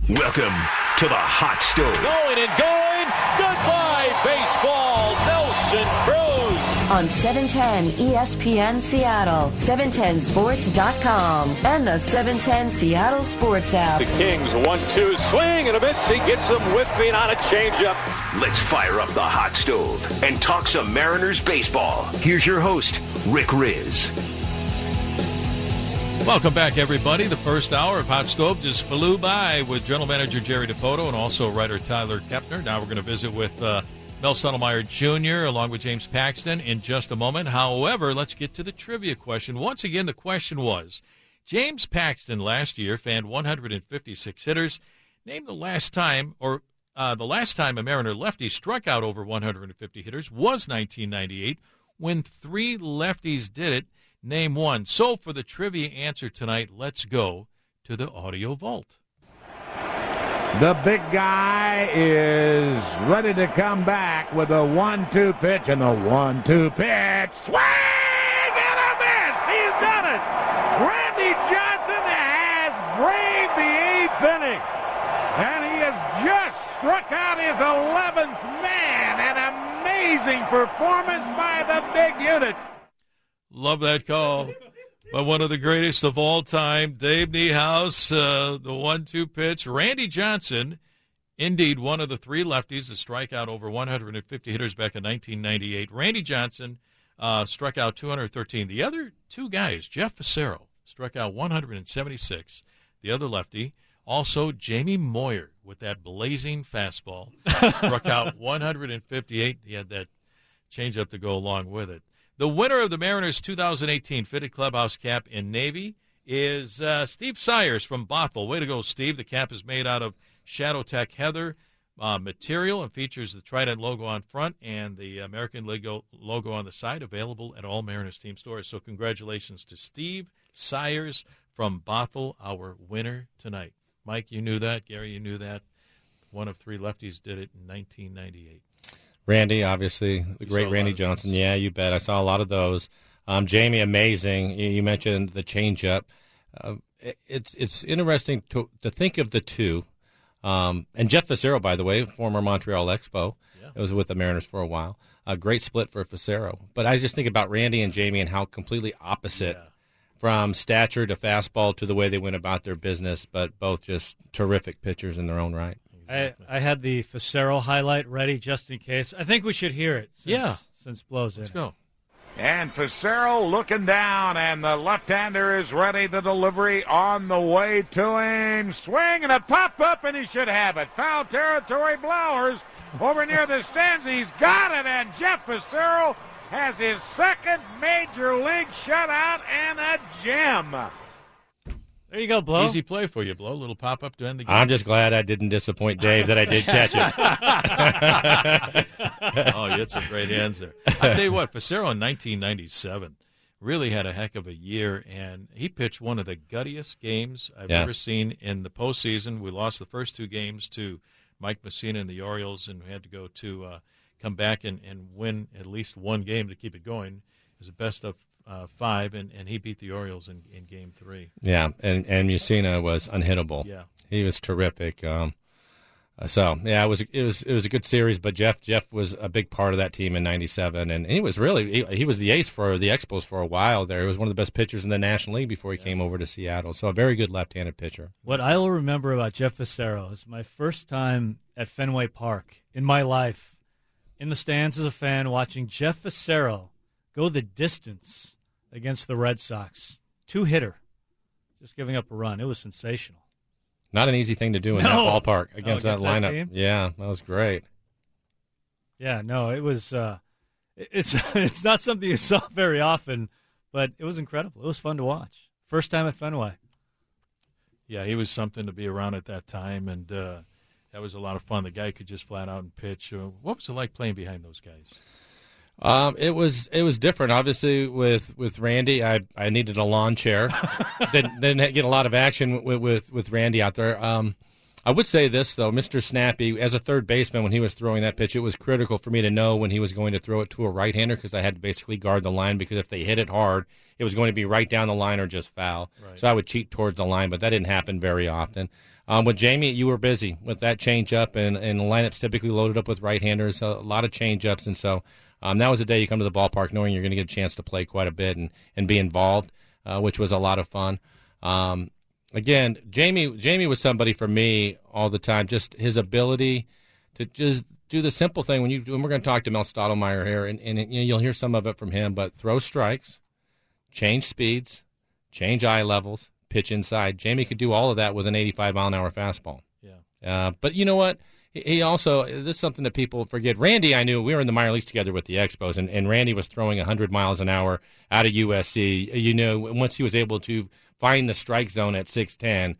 Welcome to the Hot Stove. Going and going. Goodbye, baseball. Nelson Cruz. On 710 ESPN Seattle, 710sports.com, and the 710 Seattle Sports app. The Kings 1-2 swing and a miss. He gets them whiffing on a changeup. Let's fire up the Hot Stove and talk some Mariners baseball. Here's your host, Rick Riz. Welcome back, everybody. The first hour of Hot Stove just flew by with General Manager Jerry DiPoto and also writer Tyler Kepner. Now we're going to visit with Mel Stottlemyre Jr. along with James Paxton in just a moment. However, let's get to the trivia question. Once again, the question was, James Paxton last year fanned 156 hitters. Name the last time a Mariner lefty struck out over 150 hitters was 1998 when 3 lefties did it. Name one. So for the trivia answer tonight, let's go to the audio vault. The big guy is ready to come back with a 1-2 pitch, and the 1-2 pitch. Swing and a miss! He's done it! Randy Johnson has braved the 8th inning, and he has just struck out his 11th man. An amazing performance by the big unit. Love that call. But one of the greatest of all time, Dave Niehaus, the 1-2 pitch. Randy Johnson, indeed one of the 3 lefties to strike out over 150 hitters back in 1998. Randy Johnson struck out 213. The other 2 guys, Jeff Fassero, struck out 176. The other lefty, also Jamie Moyer with that blazing fastball, struck out 158. He had that changeup to go along with it. The winner of the Mariners 2018 Fitted Clubhouse Cap in Navy is Steve Sayers from Bothell. Way to go, Steve. The cap is made out of Shadow Tech Heather material and features the Trident logo on front and the American logo on the side, available at all Mariners team stores. So congratulations to Steve Sayers from Bothell, our winner tonight. Mike, you knew that. Gary, you knew that. One of 3 lefties did it in 1998. Randy, obviously, the great Randy Johnson. Yeah, you bet. I saw a lot of those. Jamie, amazing. You mentioned the changeup. It's interesting to think of the 2. And Jeff Fassero, by the way, former Montreal Expo. Yeah. It was with the Mariners for a while. A great split for Fassero. But I just think about Randy and Jamie and how completely opposite from stature to fastball to the way they went about their business, but both just terrific pitchers in their own right. I had the Fassero highlight ready just in case. I think we should hear it since Blow's in. Let's go. And Fassero looking down, and the left-hander is ready. The delivery on the way to him. Swing and a pop-up, and he should have it. Foul territory, Blowers over near the stands. He's got it, and Jeff Fassero has his 2nd major league shutout and a gem. There you go, Blow. Easy play for you, Blow. A little pop-up to end the game. I'm just glad I didn't disappoint Dave that I did catch it. Oh, you had some great hands there. I'll tell you what, Fassero in 1997 really had a heck of a year, and he pitched one of the guttiest games I've ever seen in the postseason. We lost the first 2 games to Mike Messina and the Orioles, and we had to go to come back and win at least 1 game to keep it going. It was the best of 5, and he beat the Orioles in Game 3. Yeah, and Mussina was unhittable. Yeah, he was terrific. It was a good series. But Jeff was a big part of that team in '97, and he was he was the ace for the Expos for a while there. He was one of the best pitchers in the National League before he came over to Seattle. So a very good left-handed pitcher. What I will remember about Jeff Fassero is my first time at Fenway Park in my life, in the stands as a fan, watching Jeff Fassero go the distance against the Red Sox. 2-hitter, just giving up a run. It was sensational. Not an easy thing to do in that ballpark against that lineup. Team? Yeah, that was great. Yeah, no, it was. It's not something you saw very often, but it was incredible. It was fun to watch. First time at Fenway. Yeah, he was something to be around at that time, and that was a lot of fun. The guy could just flat out and pitch. What was it like playing behind those guys? It was different. Obviously, with Randy, I needed a lawn chair. didn't get a lot of action with Randy out there. I would say this, though. Mr. Snappy, as a third baseman, when he was throwing that pitch, it was critical for me to know when he was going to throw it to a right-hander because I had to basically guard the line because if they hit it hard, it was going to be right down the line or just foul. Right. So I would cheat towards the line, but that didn't happen very often. With Jamie, you were busy with that changeup, and the lineup's typically loaded up with right-handers, a lot of changeups, and so that was the day you come to the ballpark knowing you're going to get a chance to play quite a bit and be involved, which was a lot of fun. Again, Jamie was somebody for me all the time, just his ability to just do the simple thing. When we're going to talk to Mel Stottlemyre here, and you'll hear some of it from him, but throw strikes, change speeds, change eye levels, pitch inside. Jamie could do all of that with an 85-mile-an-hour fastball. Yeah. But you know what? He also, this is something that people forget. Randy, I knew, we were in the minor leagues together with the Expos, and Randy was throwing 100 miles an hour out of USC. You know, once he was able to find the strike zone at 6'10",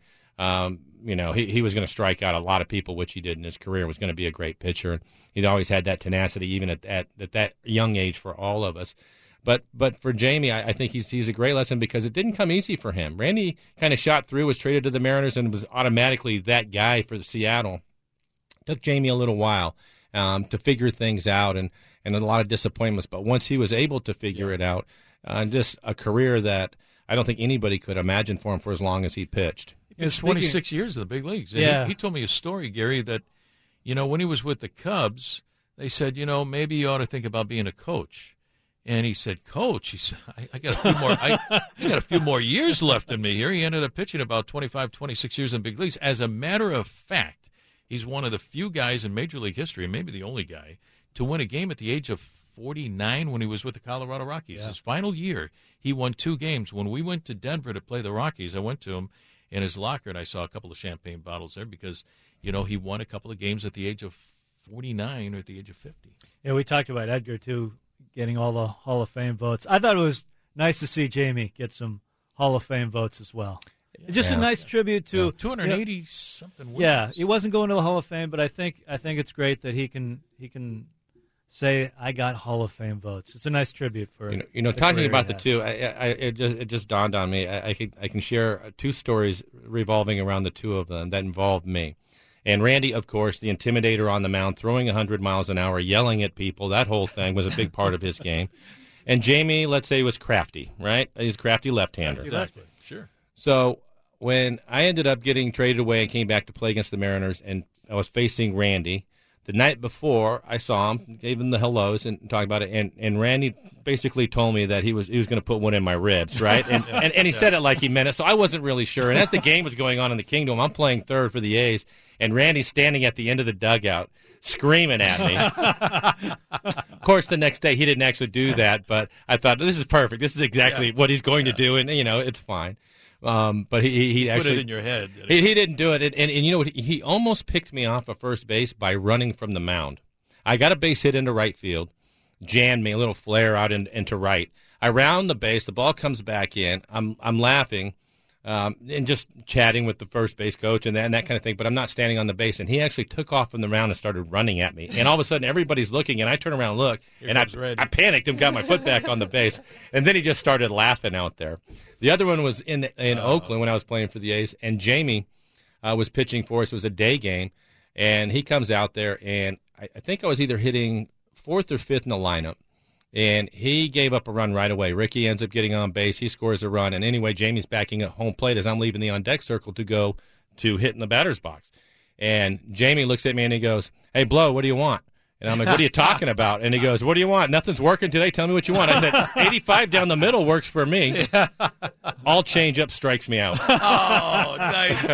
he was going to strike out a lot of people, which he did in his career, was going to be a great pitcher. He's always had that tenacity, even at that young age for all of us. But for Jamie, I think he's a great lesson because it didn't come easy for him. Randy kind of shot through, was traded to the Mariners, and was automatically that guy for Seattle. Took Jamie a little while to figure things out and a lot of disappointments. But once he was able to figure it out, just a career that I don't think anybody could imagine for him for as long as he pitched. It's 26 years in the big leagues. And he told me a story, Gary, that, when he was with the Cubs, they said, maybe you ought to think about being a coach. And he said, "Coach," he said, I got a few more. I got a few more years left in me here. He ended up pitching about 25, 26 years in big leagues. As a matter of fact, he's one of the few guys in Major League history, maybe the only guy, to win a game at the age of 49 when he was with the Colorado Rockies. Yeah. His final year, he won 2 games. When we went to Denver to play the Rockies, I went to him in his locker, and I saw a couple of champagne bottles there because, he won a couple of games at the age of 49 or at the age of 50. Yeah, we talked about Edgar, too, getting all the Hall of Fame votes. I thought it was nice to see Jamie get some Hall of Fame votes as well. Yeah. Just a nice tribute to 280-something wins. Yeah, he wasn't going to the Hall of Fame, but I think it's great that he can say I got Hall of Fame votes. It's a nice tribute for talking about the two. It just dawned on me. I can share 2 stories revolving around the two of them that involved me. And Randy, of course, the intimidator on the mound, throwing 100 miles an hour, yelling at people. That whole thing was a big part of his game. And Jamie, let's say, was crafty, right? He's a crafty left-hander. Exactly. Sure. So when I ended up getting traded away and came back to play against the Mariners, and I was facing Randy, the night before I saw him, gave him the hellos and talked about it, and Randy basically told me that he was going to put one in my ribs, right? And he said it like he meant it, so I wasn't really sure. And as the game was going on in the Kingdom, I'm playing third for the A's, and Randy's standing at the end of the dugout screaming at me. Of course, the next day he didn't actually do that, but I thought, this is perfect. This is exactly what he's going to do, and, it's fine. But he actually put it in your head. He didn't do it, and you know what? He almost picked me off of first base by running from the mound. I got a base hit into right field, jammed me, a little flare out into right. I round the base, the ball comes back in. I'm laughing and just chatting with the first base coach and that kind of thing, but I'm not standing on the base. And he actually took off from the mound and started running at me. And all of a sudden, everybody's looking, and I turn around and look, and I panicked and got my foot back on the base. And then he just started laughing out there. The other one was in Oakland when I was playing for the A's, and Jamie was pitching for us. It was a day game, and he comes out there, and I think I was either hitting 4th or 5th in the lineup. And he gave up a run right away. Ricky ends up getting on base. He scores a run. And anyway, Jamie's backing at home plate as I'm leaving the on-deck circle to go to hit in the batter's box. And Jamie looks at me and he goes, "Hey, Blow, what do you want?" And I'm like, "What are you talking about?" And he goes, "What do you want? Nothing's working today. Tell me what you want." I said, 85 down the middle works for me. All changeup strikes me out. Oh, nice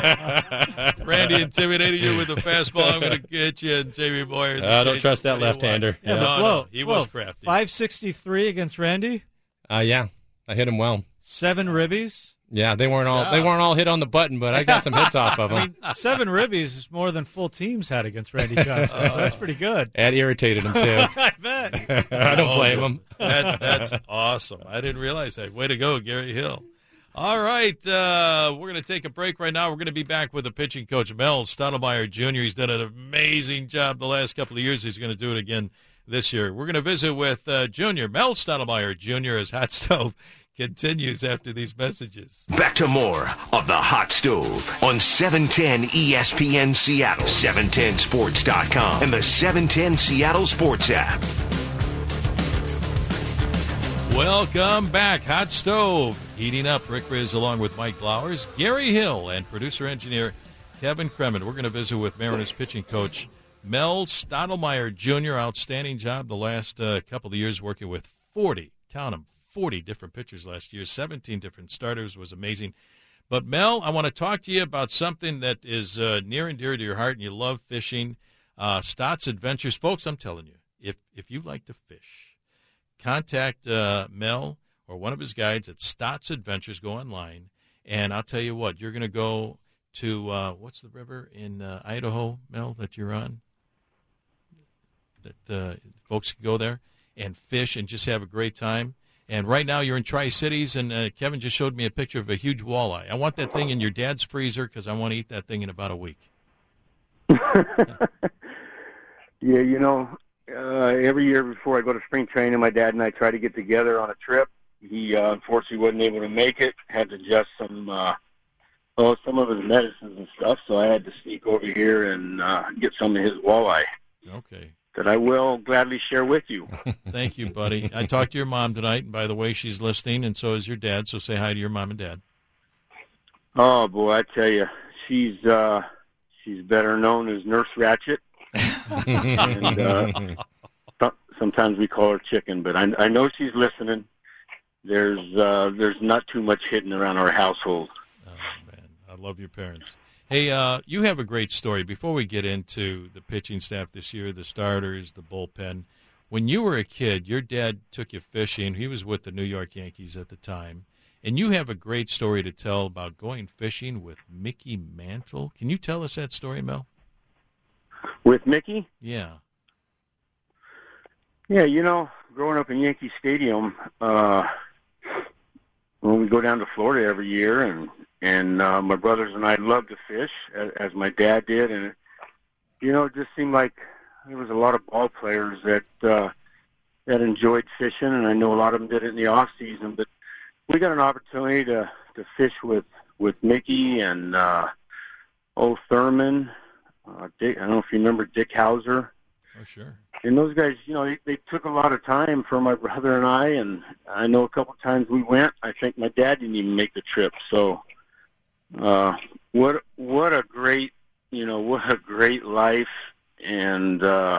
guy. Randy intimidated you with the fastball. I'm going to get you, and Jamie Boyer. Don't trust that left-hander. Yeah, no, he was crafty. 563 against Randy? Yeah, I hit him well. 7 ribbies? Yeah, they weren't all hit on the button, but I got some hits off of them. 7 ribbies is more than full teams had against Randy Johnson, so that's pretty good. That irritated him, too. I bet. I don't blame him. That's awesome. I didn't realize that. Way to go, Gary Hill. All right, we're going to take a break right now. We're going to be back with the pitching coach, Mel Stottlemyre Jr. He's done an amazing job the last couple of years. He's going to do it again this year. We're going to visit with Junior, Mel Stottlemyre Jr. as Hot Stove continues after these messages. Back to more of the Hot Stove on 710 ESPN Seattle, 710sports.com, and the 710 Seattle Sports app. Welcome back. Hot Stove heating up. Rick Riz along with Mike Blowers, Gary Hill, and producer-engineer Kevin Kremen. We're going to visit with Mariners pitching coach Mel Stottlemyre Jr. Outstanding job the last couple of years working with 40, count them, 40 different pitchers last year, 17 different starters, was amazing. But, Mel, I want to talk to you about something that is near and dear to your heart, and you love fishing, Stott's Adventures. Folks, I'm telling you, if you like to fish, contact Mel or one of his guides at Stott's Adventures. Go online, and I'll tell you what, you're going to go to, what's the river in Idaho, Mel, that you're on? That folks can go there and fish and just have a great time. And right now you're in Tri-Cities, and Kevin just showed me a picture of a huge walleye. I want that thing in your dad's freezer because I want to eat that thing in about a week. Yeah, you know, every year before I go to spring training, my dad and I try to get together on a trip. He unfortunately wasn't able to make it, had to adjust some of his medicines and stuff, so I had to sneak over here and get some of his walleye. Okay. That I will gladly share with you. Thank you, buddy. I talked to your mom tonight, and by the way, she's listening, and so is your dad, so say hi to your mom and dad. Oh, boy, I tell you, she's better known as Nurse Ratchet. And sometimes we call her Chicken, but I know she's listening. There's not too much hitting around our household. Oh, man, I love your parents. Hey, you have a great story. Before we get into the pitching staff this year, the starters, the bullpen, when you were a kid, your dad took you fishing. He was with the New York Yankees at the time. And you have a great story to tell about going fishing with Mickey Mantle. Can you tell us that story, Mel? With Mickey? Yeah. Yeah, you know, growing up in Yankee Stadium, when we go down to Florida every year, and my brothers and I loved to fish, as my dad did, and it just seemed like there was a lot of ball players that enjoyed fishing, and I know a lot of them did it in the off season. But we got an opportunity to fish with Mickey and Thurman. Dick, I don't know if you remember Dick Hauser. Oh, sure. And those guys, they took a lot of time for my brother and I, and I know a couple times we went. I think my dad didn't even make the trip. So, what a great life, and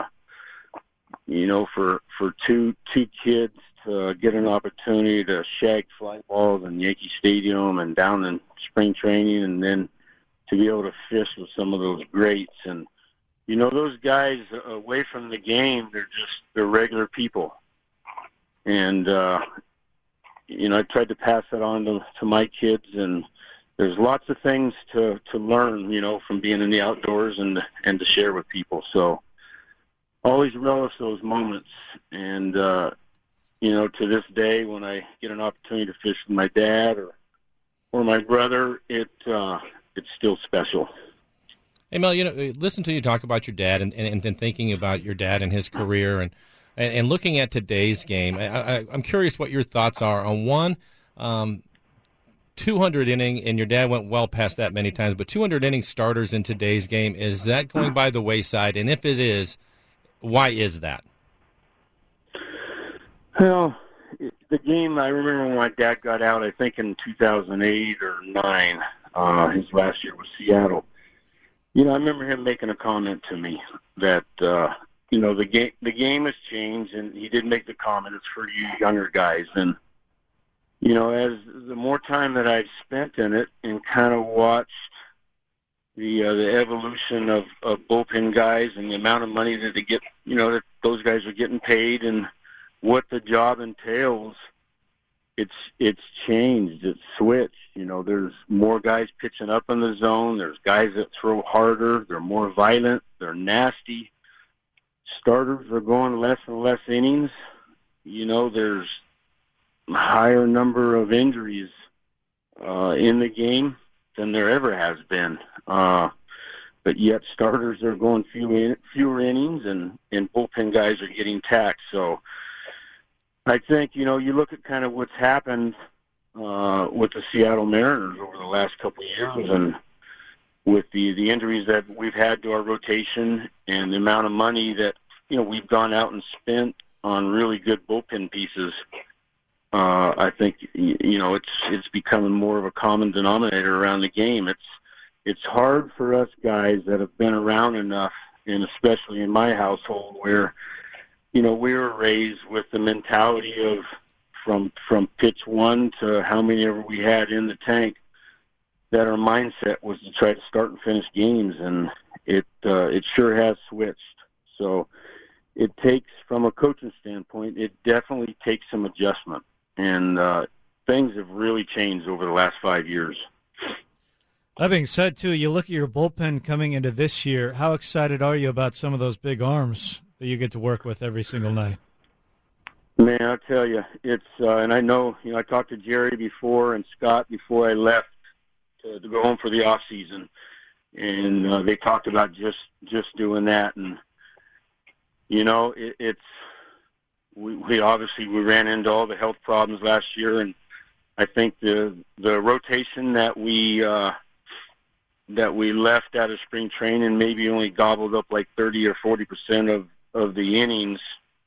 for two kids to get an opportunity to shag fly balls in Yankee Stadium and down in spring training, and then to be able to fish with some of those greats. And those guys away from the game, they're regular people. And I tried to pass that on to my kids, and there's lots of things to learn, from being in the outdoors and to share with people. So always relish those moments. And to this day, when I get an opportunity to fish with my dad or my brother, it's still special. Hey, Mel, listen to you talk about your dad and then thinking about your dad and his career and looking at today's game. I'm curious what your thoughts are on one, 200 inning, and your dad went well past that many times, but 200 inning starters in today's game, is that going by the wayside? And if it is, why is that? Well, the game, I remember when my dad got out, I think in 2008 or 9, his last year was Seattle. I remember him making a comment to me that, the game has changed, and he did make the comment, it's for you younger guys. And, as the more time that I've spent in it and kind of watched the evolution of bullpen guys and the amount of money that they get, that those guys are getting paid and what the job entails, it's changed. It's switched. There's more guys pitching up in the zone. There's guys that throw harder. They're more violent. They're nasty. Starters are going less and less innings. There's a higher number of injuries in the game than there ever has been. But yet starters are going fewer innings, and bullpen guys are getting taxed. So I think, you look at kind of what's happened with the Seattle Mariners over the last couple of years, and with the injuries that we've had to our rotation and the amount of money that we've gone out and spent on really good bullpen pieces. I think it's becoming more of a common denominator around the game. It's hard for us guys that have been around enough, and especially in my household where we were raised with the mentality of from pitch one to how many ever we had in the tank, that our mindset was to try to start and finish games, and it sure has switched. So it takes, from a coaching standpoint, it definitely takes some adjustment. And things have really changed over the last 5 years. That being said, too, you look at your bullpen coming into this year. How excited are you about some of those big arms that you get to work with every single night? Man, I'll tell you, it's and I know, I talked to Jerry before and Scott before I left to go home for the off season, and they talked about just doing that. And it's. We obviously ran into all the health problems last year, and I think the rotation that we left out of spring training maybe only gobbled up like 30 or 40% of the innings.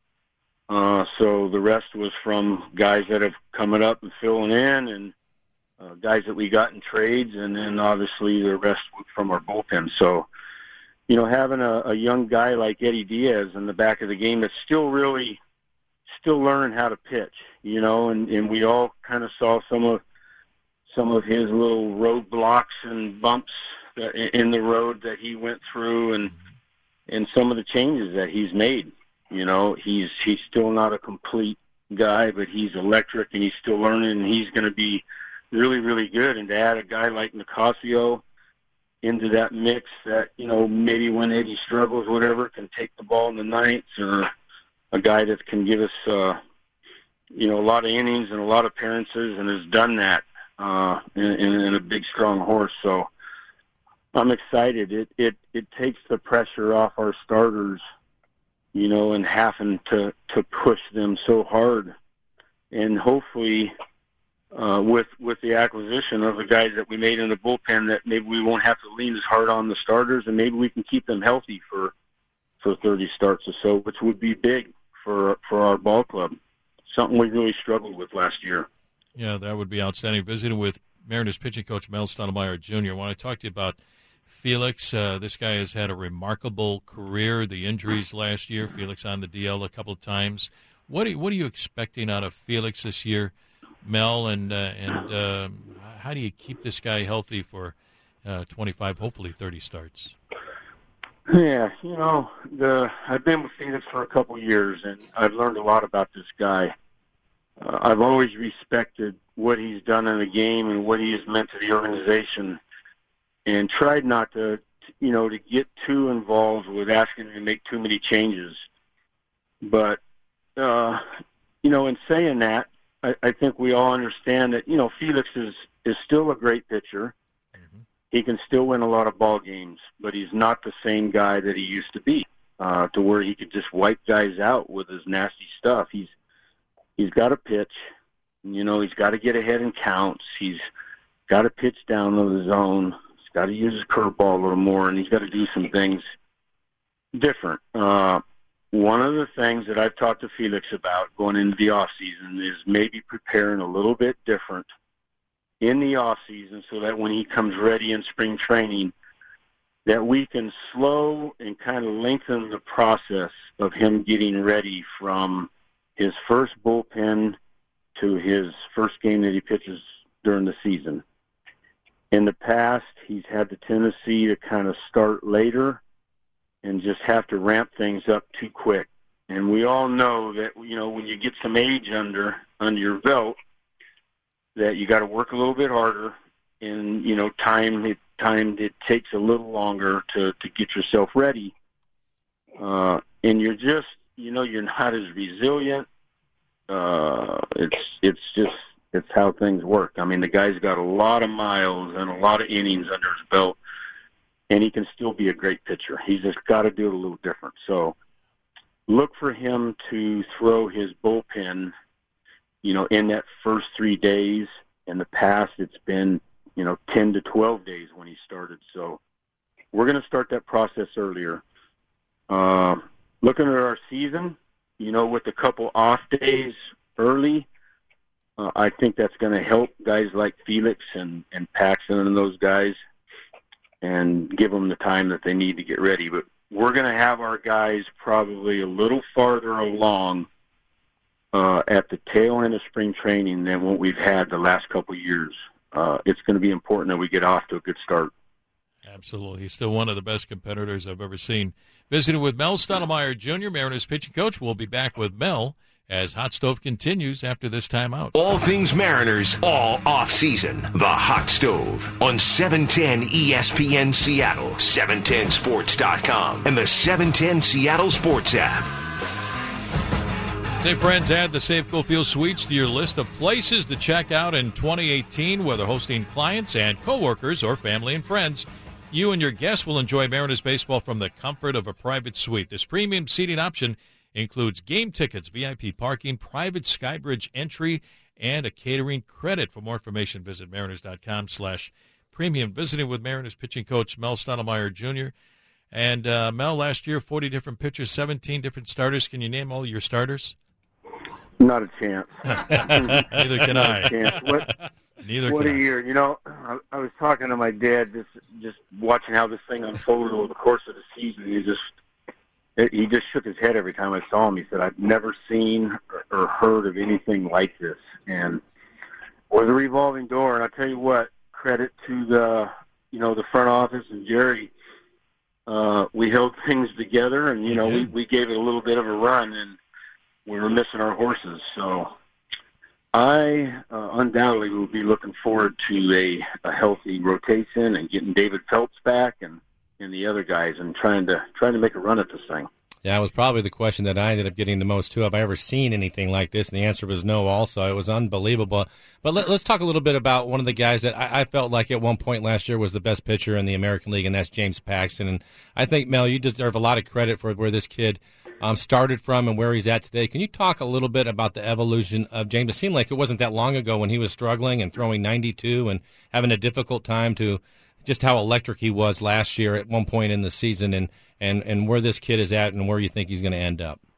So the rest was from guys that have coming up and filling in, and guys that we got in trades, and then obviously the rest from our bullpen. So, having a young guy like Eddie Diaz in the back of the game that's still learning how to pitch, and we all kind of saw some of his little roadblocks and bumps in the road that he went through, and some of the changes that he's made. He's still not a complete guy, but he's electric, and he's still learning, and he's going to be really, really good. And to add a guy like Nicasio into that mix that, maybe when Eddie struggles, whatever, can take the ball in the ninth, or a guy that can give us, a lot of innings and a lot of appearances, and has done that in a big, strong horse. So I'm excited. It takes the pressure off our starters, and having to push them so hard. And hopefully, with the acquisition of the guys that we made in the bullpen, that maybe we won't have to lean as hard on the starters, and maybe we can keep them healthy for 30 starts or so, which would be big for our ball club. Something we really struggled with last year. Yeah, that would be outstanding. Visiting with Mariners pitching coach Mel Stottlemyre Jr. I want to talk to you about Felix. This guy has had a remarkable career. The injuries last year, Felix on the DL a couple of times. What are you expecting out of Felix this year, Mel? And how do you keep this guy healthy for 25, hopefully 30 starts? Yeah, I've been with Phoenix for a couple of years, and I've learned a lot about this guy. I've always respected what he's done in the game and what he has meant to the organization, and tried not to get too involved with asking him to make too many changes. But, in saying that, I think we all understand that, Felix is still a great pitcher. He can still win a lot of ball games, but he's not the same guy that he used to be, to where he could just wipe guys out with his nasty stuff. He's got to pitch, he's got to get ahead in counts. He's got to pitch down to the zone. He's got to use his curveball a little more, and he's got to do some things different. One of the things that I've talked to Felix about going into the off season is maybe preparing a little bit different in the off season, so that when he comes ready in spring training, that we can slow and kind of lengthen the process of him getting ready from his first bullpen to his first game that he pitches during the season. In the past, he's had the tendency to kind of start later and just have to ramp things up too quick. And we all know that, when you get some age under your belt, that you got to work a little bit harder, and time it takes a little longer to get yourself ready, and you're just you're not as resilient. It's how things work. I mean, the guy's got a lot of miles and a lot of innings under his belt, and he can still be a great pitcher. He's just got to do it a little different. So look for him to throw his bullpen in that first 3 days, In the past, it's been 10 to 12 days when he started. So we're going to start that process earlier. Looking at our season, with a couple off days early, I think that's going to help guys like Felix and Paxton and those guys and give them the time that they need to get ready. But we're going to have our guys probably a little farther along at the tail end of spring training than what we've had the last couple of years. It's going to be important that we get off to a good start. Absolutely. He's still one of the best competitors I've ever seen. Visiting with Mel Stottlemyre Jr., Mariners pitching coach. We'll be back with Mel as Hot Stove continues after this timeout. All things Mariners, all off-season. The Hot Stove on 710 ESPN Seattle, 710sports.com, and the 710 Seattle Sports app. Say, friends, add the Safeco Field Suites to your list of places to check out in 2018, whether hosting clients and coworkers or family and friends. You and your guests will enjoy Mariners baseball from the comfort of a private suite. This premium seating option includes game tickets, VIP parking, private Skybridge entry, and a catering credit. For more information, visit mariners.com/premium. Visiting with Mariners pitching coach Mel Stottlemyre Jr. And Mel, last year, 40 different pitchers, 17 different starters. Can you name all your starters? Not a chance. Neither can I. What a year. I was talking to my dad just watching how this thing unfolded over the course of the season. He just shook his head every time I saw him. He said, I've never seen or heard of anything like this. And with a revolving door, and I'll tell you what, credit to the front office and Jerry. We held things together, and, we gave it a little bit of a run, and we were missing our horses. So I undoubtedly will be looking forward to a healthy rotation and getting David Phelps back and the other guys and trying to make a run at this thing. Yeah, it was probably the question that I ended up getting the most, too. Have I ever seen anything like this? And the answer was no also. It was unbelievable. But let's talk a little bit about one of the guys that I felt like at one point last year was the best pitcher in the American League, and that's James Paxton. And I think, Mel, you deserve a lot of credit for where this kid started from and where he's at today. Can you talk a little bit about the evolution of James? It seemed like it wasn't that long ago when he was struggling and throwing 92 and having a difficult time to just how electric he was last year at one point in the season and where this kid is at and where you think he's going to end up.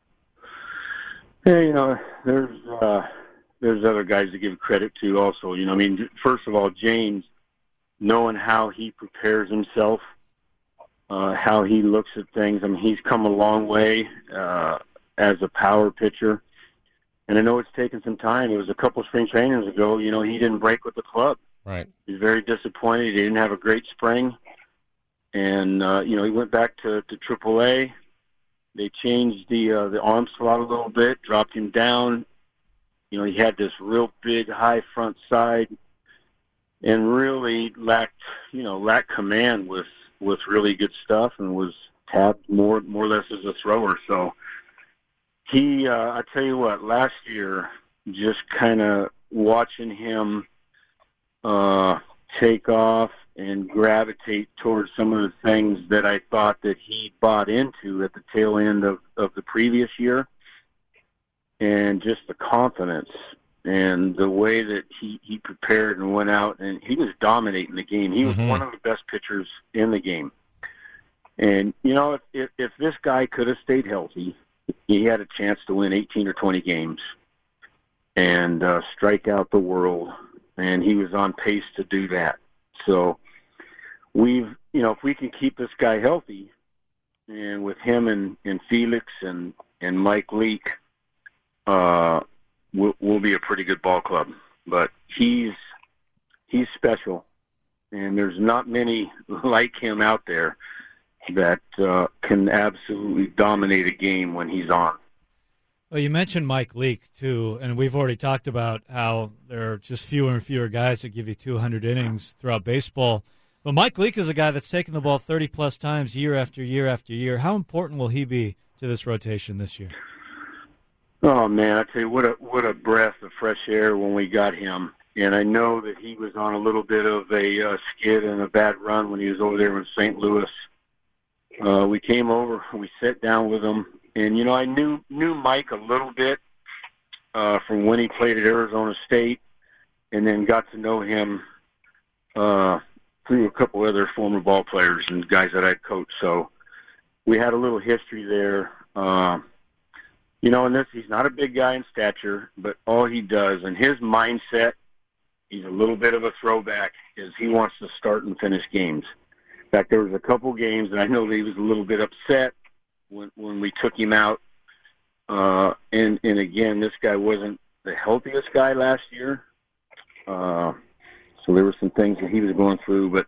Hey, there's other guys to give credit to also. First of all, James, knowing how he prepares himself, how he looks at things. He's come a long way as a power pitcher. And I know it's taken some time. It was a couple spring trainings ago, he didn't break with the club. Right. He's very disappointed. He didn't have a great spring. And, he went back to AAA. They changed the arm slot a little bit, dropped him down. He had this real big high front side and really lacked command with really good stuff and was tabbed more or less as a thrower. So he, I tell you what, last year, just kind of watching him take off and gravitate towards some of the things that I thought that he bought into at the tail end of the previous year, and just the confidence and the way that he prepared and went out, and he was dominating the game. He was one of the best pitchers in the game. And, if this guy could have stayed healthy, he had a chance to win 18 or 20 games and strike out the world, and he was on pace to do that. So if we can keep this guy healthy, and with him and Felix and Mike Leake, we'll be a pretty good ball club. But he's special, and there's not many like him out there that can absolutely dominate a game when he's on. Well, you mentioned Mike Leake, too, and we've already talked about how there are just fewer and fewer guys that give you 200 innings throughout baseball. But Mike Leake is a guy that's taken the ball 30-plus times year after year after year. How important will he be to this rotation this year? Oh, man, I tell you, what a breath of fresh air when we got him. And I know that he was on a little bit of a skid and a bad run when he was over there in St. Louis. We came over, we sat down with him. And, I knew Mike a little bit from when he played at Arizona State. and then got to know him through a couple other former ball players and guys that I'd coached. So we had a little history there. You know, and he's not a big guy in stature, but all he does, and his mindset, he's a little bit of a throwback, is he wants to start and finish games. In fact, there was a couple games, and I know that he was a little bit upset when we took him out. And again, this guy wasn't the healthiest guy last year. So there were some things that he was going through, but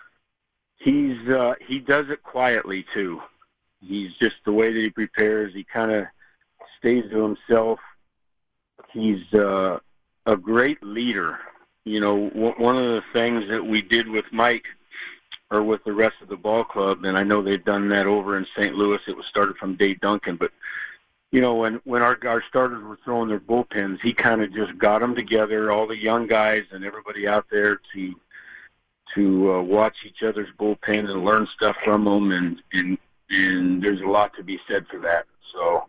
he does it quietly too. He's just the way that he prepares. He kind of stays to himself. He's a great leader. You know, one of the things that we did with Mike, or with the rest of the ball club, and I know they've done that over in St. Louis. It was started from Dave Duncan, but you know, when our starters were throwing their bullpens, he kind of just got them together, all the young guys and everybody out there, to watch each other's bullpen and learn stuff from them, and there's a lot to be said for that. So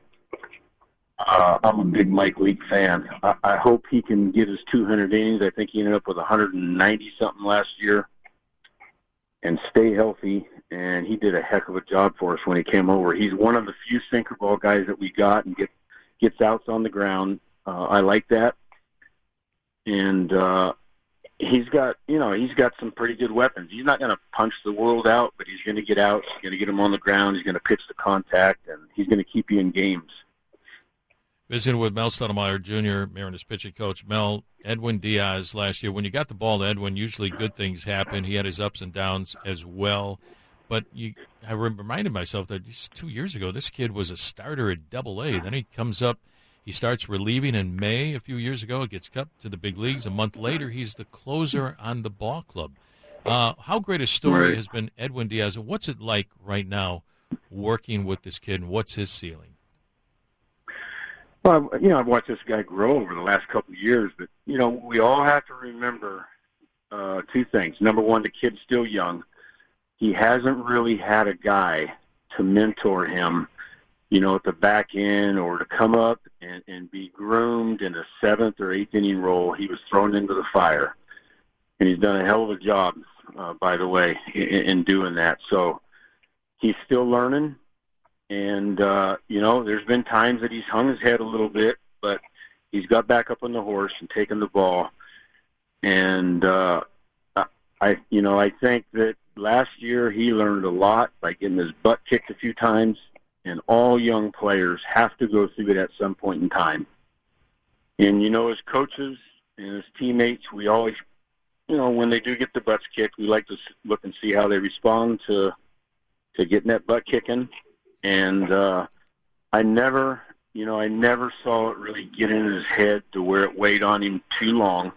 I'm a big Mike Leake fan. I hope he can get his 200 innings. I think he ended up with 190-something last year, and stay healthy. And he did a heck of a job for us when he came over. He's one of the few sinker ball guys that we got and gets outs on the ground. I like that. And he's got some pretty good weapons. He's not going to punch the world out, but he's going to get outs. He's going to get him on the ground. He's going to pitch the contact, and he's going to keep you in games. Visiting with Mel Stottlemyre Jr., Mariners pitching coach. Mel, Edwin Diaz last year, when you got the ball to Edwin, usually good things happen. He had his ups and downs as well. But I reminded myself that just 2 years ago, this kid was a starter at Double-A. Then he comes up, he starts relieving in May a few years ago. Gets up to the big leagues. A month later, he's the closer on the ball club. How great a story has been Edwin Diaz, and what's it like right now working with this kid, and what's his ceiling? Well, you know, I've watched this guy grow over the last couple of years, but, you know, we all have to remember two things. Number one, the kid's still young. He hasn't really had a guy to mentor him, you know, at the back end, or to come up and be groomed in a 7th or 8th inning role. He was thrown into the fire, and he's done a hell of a job, by the way, in doing that. So he's still learning, and, you know, there's been times that he's hung his head a little bit, but he's got back up on the horse and taken the ball. And I think that last year he learned a lot by getting his butt kicked a few times, and all young players have to go through it at some point in time. And, you know, as coaches and as teammates, we always, you know, when they do get their butts kicked, we like to look and see how they respond to getting that butt kicking. And I never saw it really get in his head to where it weighed on him too long.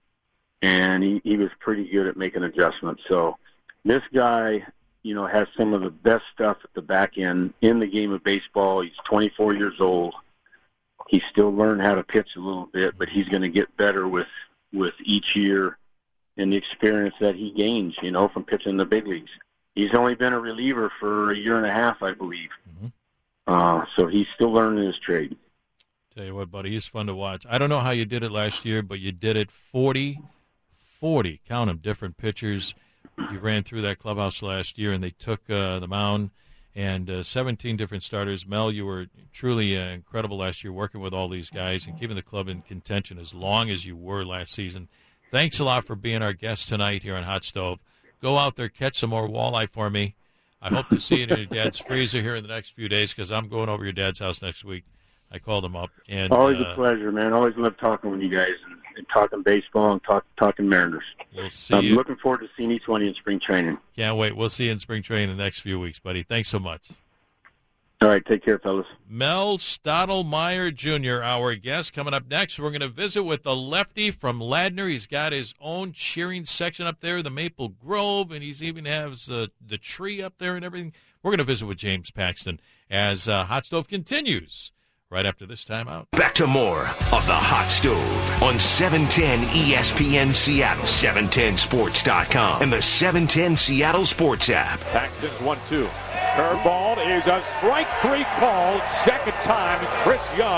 And he was pretty good at making adjustments. So this guy, you know, has some of the best stuff at the back end in the game of baseball. He's 24 years old. He's still learning how to pitch a little bit, but he's going to get better with each year and the experience that he gains, you know, from pitching in the big leagues. He's only been a reliever for a year and a half, I believe. Mm-hmm. So he's still learning his trade. Tell you what, buddy, he's fun to watch. I don't know how you did it last year, but you did it 40, count them, different pitchers. You ran through that clubhouse last year, and they took the mound, and 17 different starters. Mel, you were truly incredible last year working with all these guys and keeping the club in contention as long as you were last season. Thanks a lot for being our guest tonight here on Hot Stove. Go out there, catch some more walleye for me. I hope to see you in your dad's freezer here in the next few days, because I'm going over your dad's house next week. I called him up. And always a pleasure, man. Always love talking with you guys and talking baseball and talking Mariners. We'll see you. I'm looking forward to seeing each one in spring training. Can't wait. We'll see you in spring training in the next few weeks, buddy. Thanks so much. All right, take care, fellas. Mel Stottlemyre Jr., our guest. Coming up next, we're going to visit with the lefty from Ladner. He's got his own cheering section up there, the Maple Grove, and he's even has the tree up there and everything. We're going to visit with James Paxton as Hot Stove continues right after this time out. Back to more of the Hot Stove on 710 ESPN Seattle, 710sports.com, and the 710 Seattle Sports app. Paxton's 1-2. Curveball is a strike 3 call. Second time, Chris Young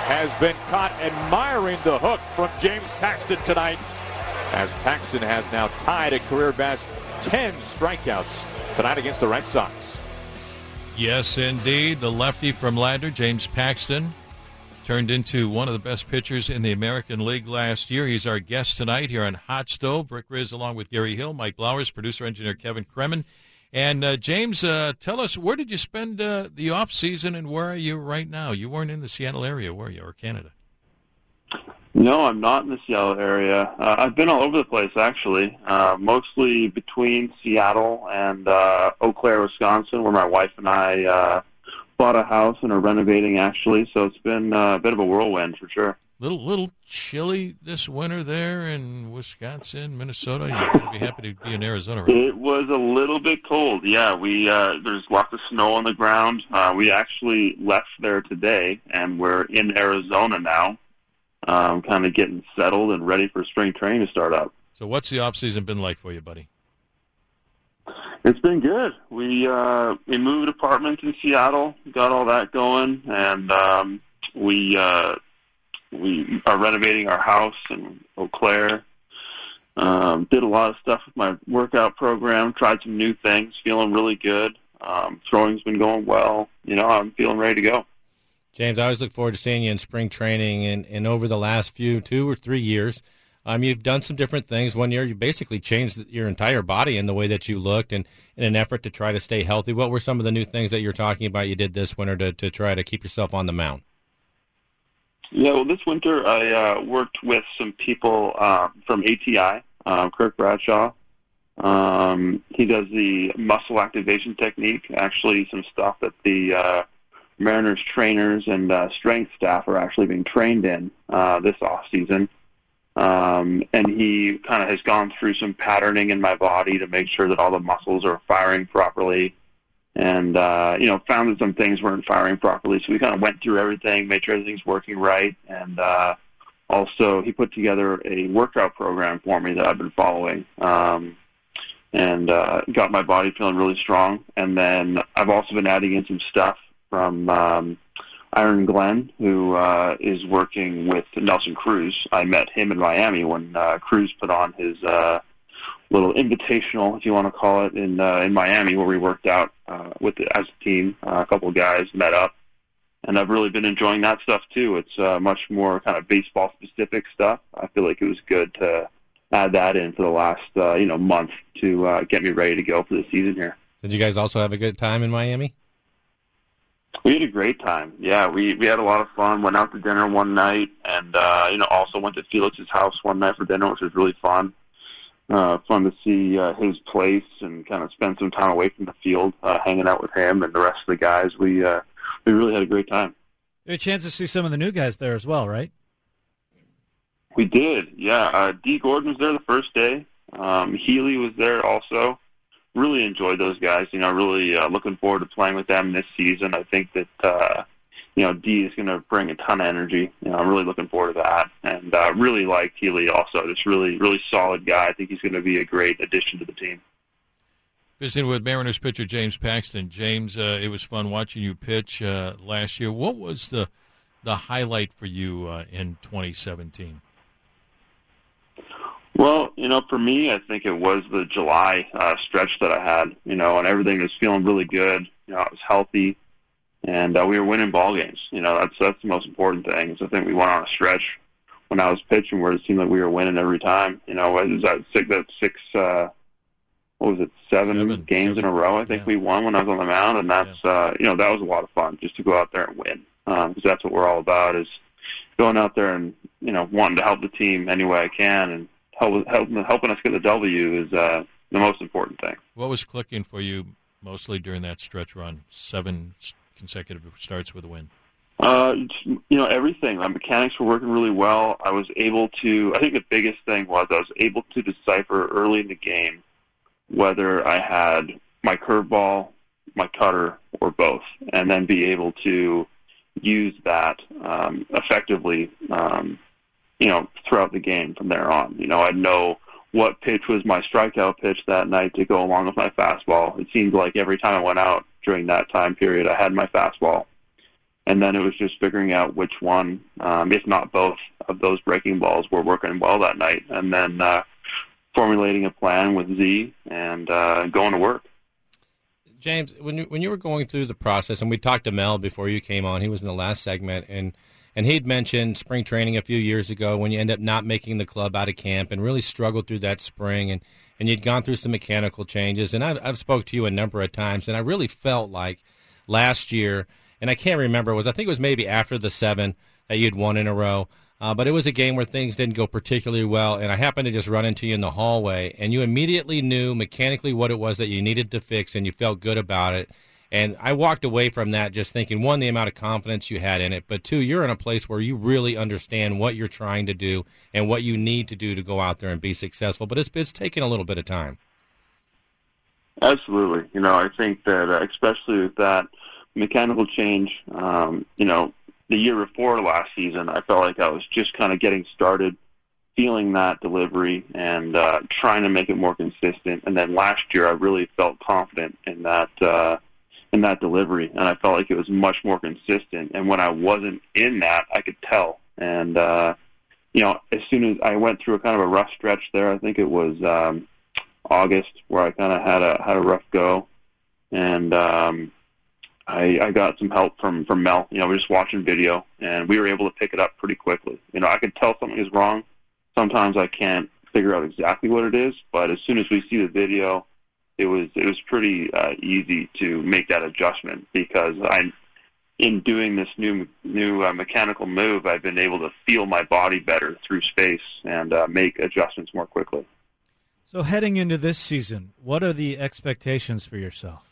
has been caught admiring the hook from James Paxton tonight, as Paxton has now tied a career best 10 strikeouts tonight against the Red Sox. Yes, indeed. The lefty from Ladner, James Paxton, turned into one of the best pitchers in the American League last year. He's our guest tonight here on Hot Stove. Rick Riz along with Gary Hill, Mike Blowers, producer-engineer Kevin Kremen. And, James, tell us, where did you spend the off-season and where are you right now? You weren't in the Seattle area, were you, or Canada? No, I'm not in the Seattle area. I've been all over the place, actually, mostly between Seattle and Eau Claire, Wisconsin, where my wife and I bought a house and are renovating, actually. So it's been a bit of a whirlwind, for sure. Little chilly this winter there in Wisconsin, Minnesota. You're going to be happy to be in Arizona, right? It was a little bit cold, yeah. There's lots of snow on the ground. We actually left there today, and we're in Arizona now, kind of getting settled and ready for spring training to start up. So what's the off-season been like for you, buddy? It's been good. We moved apartments in Seattle, got all that going, and we are renovating our house in Eau Claire. Did a lot of stuff with my workout program, tried some new things, feeling really good. Throwing's been going well. I'm feeling ready to go. James, I always look forward to seeing you in spring training, and over the last 2 or 3 years, you've done some different things. One year you basically changed your entire body in the way that you looked and in an effort to try to stay healthy. What were some of the new things that you're talking about you did this winter to try to keep yourself on the mound? Yeah, well, this winter I worked with some people from ATI, Kirk Bradshaw. He does the muscle activation technique, actually some stuff that the Mariners trainers and strength staff are actually being trained in this off-season. And he kind of has gone through some patterning in my body to make sure that all the muscles are firing properly. And, found that some things weren't firing properly. So we kind of went through everything, made sure everything's working right. And also he put together a workout program for me that I've been following and got my body feeling really strong. And then I've also been adding in some stuff from Iron Glenn, who is working with Nelson Cruz. I met him in Miami when Cruz put on his little invitational, if you want to call it, in Miami, where we worked out as a team. A couple of guys met up, and I've really been enjoying that stuff too. It's much more kind of baseball-specific stuff. I feel like it was good to add that in for the last month to get me ready to go for the season here. Did you guys also have a good time in Miami? We had a great time. Yeah, we had a lot of fun. Went out to dinner one night, and also went to Felix's house one night for dinner, which was really fun. Fun to see his place and kind of spend some time away from the field, hanging out with him and the rest of the guys. We really had a great time. You had a chance to see some of the new guys there as well, right? We did, yeah. Dee Gordon was there the first day. Healy was there also. Really enjoyed those guys. Really looking forward to playing with them this season. I think that Dee is going to bring a ton of energy. I'm really looking forward to that. And really like Healy also. Just really, really solid guy. I think he's going to be a great addition to the team. Visiting with Mariners pitcher James Paxton. James, it was fun watching you pitch last year. What was the highlight for you in 2017? Well, for me, I think it was the July stretch that I had, and everything was feeling really good. I was healthy, and we were winning ball games. That's the most important thing. Is I think we went on a stretch when I was pitching where it seemed like we were winning every time. It was seven games in a row I think we won when I was on the mound, and that's that was a lot of fun just to go out there and win, because that's what we're all about, is going out there and wanting to help the team any way I can, and helping us get the W is the most important thing. What was clicking for you mostly during that stretch run? 7 consecutive starts with a win. Everything. My mechanics were working really well. I was able to, I think the biggest thing was I was able to decipher early in the game whether I had my curveball, my cutter, or both, and then be able to use that effectively, throughout the game from there on. I'd know what pitch was my strikeout pitch that night to go along with my fastball. It seemed like every time I went out during that time period, I had my fastball. And then it was just figuring out which one, if not both, of those breaking balls were working well that night. And then formulating a plan with Z and going to work. James, when you were going through the process, and we talked to Mel before you came on, he was in the last segment, and he'd mentioned spring training a few years ago when you end up not making the club out of camp and really struggled through that spring, and you'd gone through some mechanical changes. And I've spoke to you a number of times, and I really felt like last year, and I can't remember, I think it was maybe after the 7 that you'd won in a row, but it was a game where things didn't go particularly well, and I happened to just run into you in the hallway, and you immediately knew mechanically what it was that you needed to fix, and you felt good about it. And I walked away from that just thinking, one, the amount of confidence you had in it, but two, you're in a place where you really understand what you're trying to do and what you need to do to go out there and be successful. But it's taken a little bit of time. Absolutely. I think that especially with that mechanical change, the year before last season, I felt like I was just kind of getting started, feeling that delivery and trying to make it more consistent. And then last year, I really felt confident in that delivery, and I felt like it was much more consistent. And when I wasn't in that, I could tell. And as soon as I went through a kind of a rough stretch there, I think it was August, where I kind of had a rough go, and I got some help from Mel. We were just watching video, and we were able to pick it up pretty quickly. I could tell something is wrong. Sometimes I can't figure out exactly what it is, but as soon as we see the video, it was pretty easy to make that adjustment, because in doing this new mechanical move, I've been able to feel my body better through space and make adjustments more quickly. So heading into this season, what are the expectations for yourself?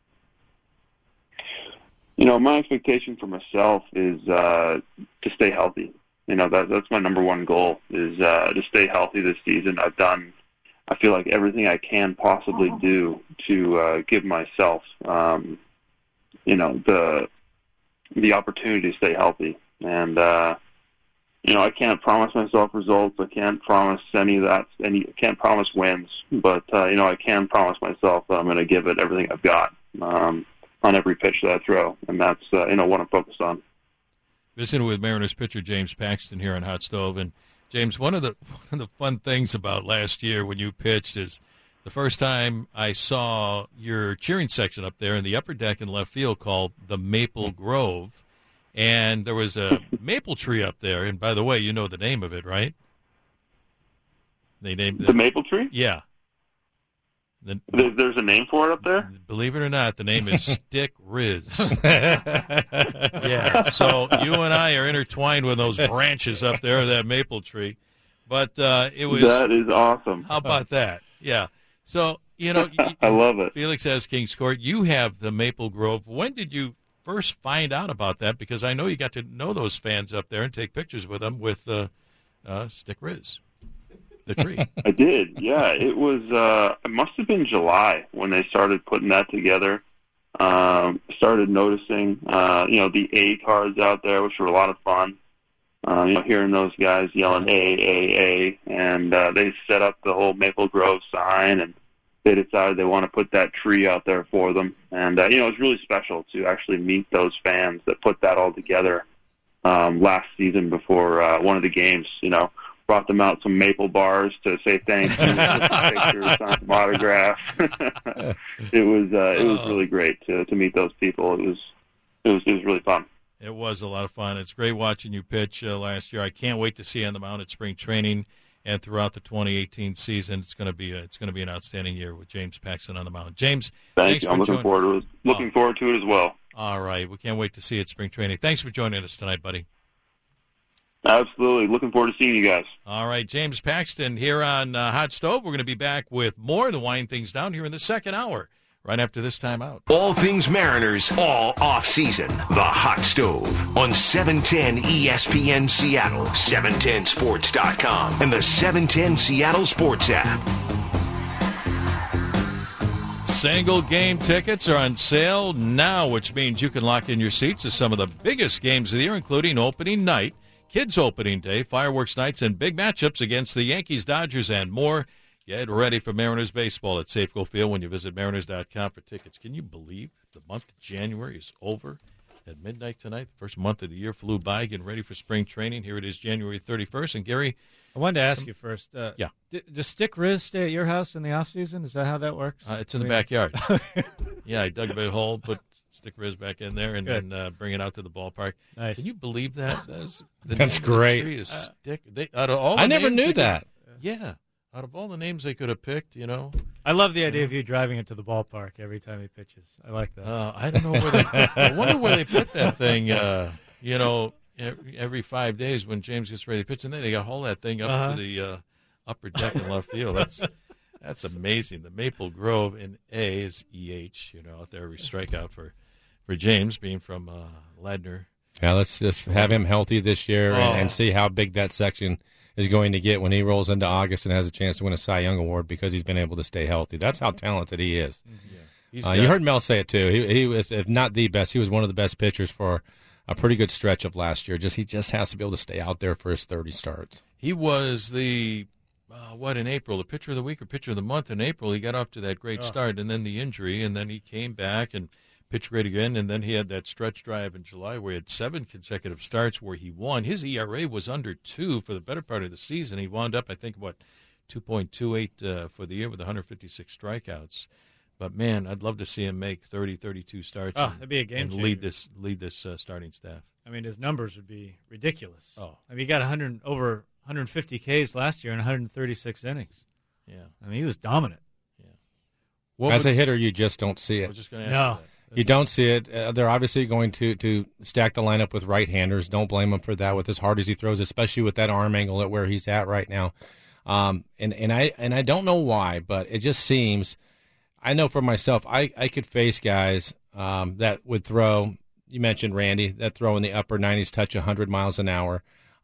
My expectation for myself is to stay healthy. That's my number one goal, is to stay healthy this season. I feel like everything I can possibly do to give myself, the opportunity to stay healthy. And, I can't promise myself results. I can't promise I can't promise wins, but, I can promise myself that I'm going to give it everything I've got, on every pitch that I throw. And that's, what I'm focused on. Visiting with Mariners pitcher James Paxton here on Hot Stove. And James, one of the fun things about last year when you pitched is the first time I saw your cheering section up there in the upper deck in left field called the Maple Grove, and there was a maple tree up there. And by the way, you know the name of it, right? They named the maple tree? Yeah. There's a name for it up there? Believe it or not, the name is Stick Riz. Yeah, so you and I are intertwined with those branches up there of that maple tree. But it was... That is awesome. How about that? Yeah. So, I love it. Felix has Kings Court. You have the Maple Grove. When did you first find out about that? Because I know you got to know those fans up there and take pictures with them with Stick Riz. The tree. I did, yeah. It was. It must have been July when they started putting that together. Started noticing, the A cards out there, which were a lot of fun. Hearing those guys yelling A, and they set up the whole Maple Grove sign, and they decided they want to put that tree out there for them. And it was really special to actually meet those fans that put that all together last season before one of the games. Brought them out some maple bars to say thank you, pictures, sign some autographs. It was really great to meet those people. It was really fun. It was a lot of fun. It's great watching you pitch last year. I can't wait to see you on the mound at spring training and throughout the 2018 season. It's going to be an outstanding year with James Paxton on the mound. James, thanks you. I'm looking forward to it as well. All right, we can't wait to see you at spring training. Thanks for joining us tonight, buddy. Absolutely. Looking forward to seeing you guys. All right, James Paxton here on Hot Stove. We're going to be back with more to wind things down here in the second hour, right after this time out. All things Mariners, all off-season. The Hot Stove on 710 ESPN Seattle, 710sports.com, and the 710 Seattle Sports app. Single game tickets are on sale now, which means you can lock in your seats to some of the biggest games of the year, including opening night, Kids Opening Day, fireworks nights, and big matchups against the Yankees, Dodgers, and more. Get ready for Mariners baseball at Safeco Field when you visit Mariners.com for tickets. Can you believe the month of January is over? at midnight tonight. The first month of the year flew by, getting ready for spring training. Here it is, January 31st. And, Gary, I wanted to ask you first. Yeah. Does Stick Riz stay at your house in the off season? Is that how that works? It's in the backyard. Yeah, I dug a big hole, put Stick Riz back in there, and then bring it out to the ballpark. Nice. Can you believe that? That's great. The tree is Stick. Out of all I never names knew that. Yeah. Out of all the names they could have picked, I love the idea of you driving it to the ballpark every time he pitches. I like that. I don't know where they. I wonder where they put that thing. Every 5 days when James gets ready to pitch, and then they got to haul that thing up to the upper deck in left field. That's amazing. The Maple Grove in A is EH. Out there every strikeout for James, being from Ladner. Yeah, let's just have him healthy this year and see how big that section is going to get when he rolls into August and has a chance to win a Cy Young Award because he's been able to stay healthy. That's how talented he is. Yeah. You heard Mel say it, too. He was, if not the best, he was one of the best pitchers for a pretty good stretch of last year. He just has to be able to stay out there for his 30 starts. He was the, in April, the pitcher of the week or pitcher of the month in April. He got off to that great start, and then the injury, and then he came back and pitched great again, and then he had that stretch drive in July where he had 7 consecutive starts where he won. His ERA was under 2 for the better part of the season. He wound up, I think, 2.28 for the year with 156 strikeouts. But, man, I'd love to see him make 30, 32 starts that'd be a game and changer. lead this starting staff. I mean, his numbers would be ridiculous. Oh. I mean, he got over 150 Ks last year in 136 innings. Yeah. I mean, he was dominant. Yeah. As a hitter, you just don't see I it. was just going to ask you that. You don't see it. They're obviously going to stack the lineup with right-handers. Don't blame him for that with as hard as he throws, especially with that arm angle at where he's at right now. And I don't know why, but it just seems – I know for myself, I could face guys that would throw – you mentioned Randy, that throw in the upper 90s, touch 100 miles an hour.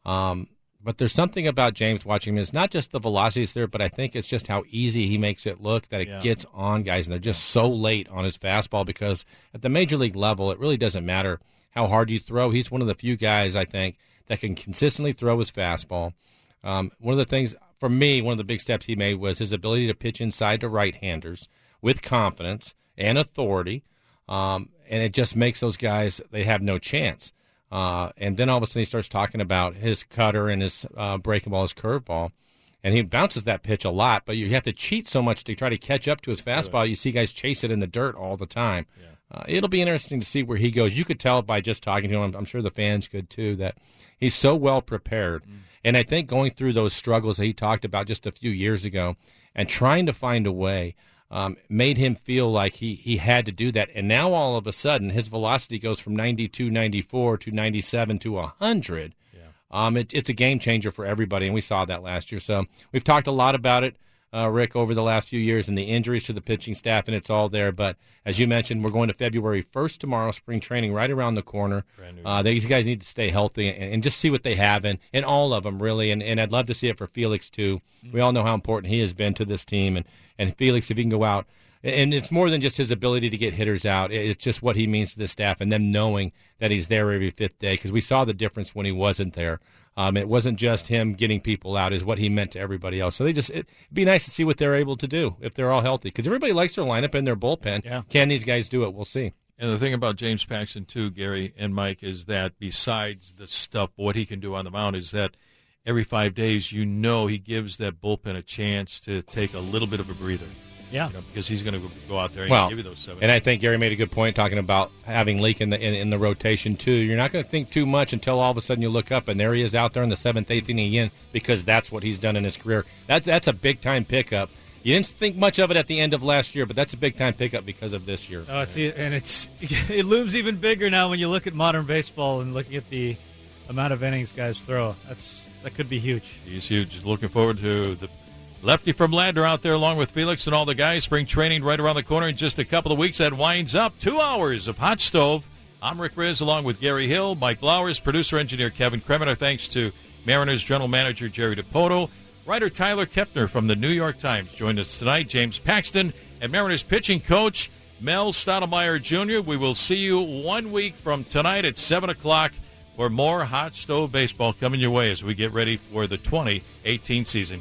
But there's something about James watching him. It's not just the velocities there, but I think it's just how easy he makes it look that it gets on guys, and they're just so late on his fastball because at the major league level, it really doesn't matter how hard you throw. He's one of the few guys, I think, that can consistently throw his fastball. One of the things, for me, one of the big steps he made was his ability to pitch inside to right-handers with confidence and authority, and it just makes those guys, they have no chance. And then all of a sudden he starts talking about his cutter and his breaking ball, his curveball, and he bounces that pitch a lot, but you have to cheat so much to try to catch up to his fastball. You see guys chase it in the dirt all the time. Yeah. It'll be interesting to see where he goes. You could tell by just talking to him, I'm sure the fans could too, that he's so well prepared. And I think going through those struggles that he talked about just a few years ago and trying to find a way made him feel like he had to do that. And now all of a sudden his velocity goes from 92, 94 to 97 to 100. Yeah. It's a game changer for everybody, and we saw that last year. So we've talked a lot about it, Rick, over the last few years and the injuries to the pitching staff, and it's all there. But as you mentioned, we're going to February 1st tomorrow, spring training right around the corner. These guys need to stay healthy and just see what they have, and all of them, really. And I'd love to see it for Felix, too. We all know how important he has been to this team. And Felix, if he can go out, and it's more than just his ability to get hitters out. It's just what he means to the staff and them knowing that he's there every fifth day, because we saw the difference when he wasn't there. It wasn't just him getting people out, is what he meant to everybody else. So it'd be nice to see what they're able to do if they're all healthy, because everybody likes their lineup and their bullpen. Yeah. Can these guys do it? We'll see. And the thing about James Paxton, too, Gary and Mike, is that besides the stuff, what he can do on the mound, is that every 5 days, he gives that bullpen a chance to take a little bit of a breather. Yeah, because he's going to go out there and give you those 7. And I think Gary made a good point talking about having Leake in the rotation too. You're not going to think too much until all of a sudden you look up and there he is out there in the 7th, 8th inning again, because that's what he's done in his career. That's a big time pickup. You didn't think much of it at the end of last year, but that's a big time pickup because of this year. It looms even bigger now when you look at modern baseball and looking at the amount of innings guys throw. That could be huge. He's huge. Looking forward to the lefty from Ladner out there along with Felix and all the guys. Spring training right around the corner in just a couple of weeks. That winds up 2 hours of Hot Stove. I'm Rick Riz along with Gary Hill, Mike Blowers, producer-engineer Kevin Kremen. Our thanks to Mariners general manager Jerry DiPoto. Writer Tyler Kepner from the New York Times joined us tonight. James Paxton and Mariners pitching coach Mel Stottlemyre Jr. We will see you 1 week from tonight at 7 o'clock for more Hot Stove Baseball coming your way as we get ready for the 2018 season.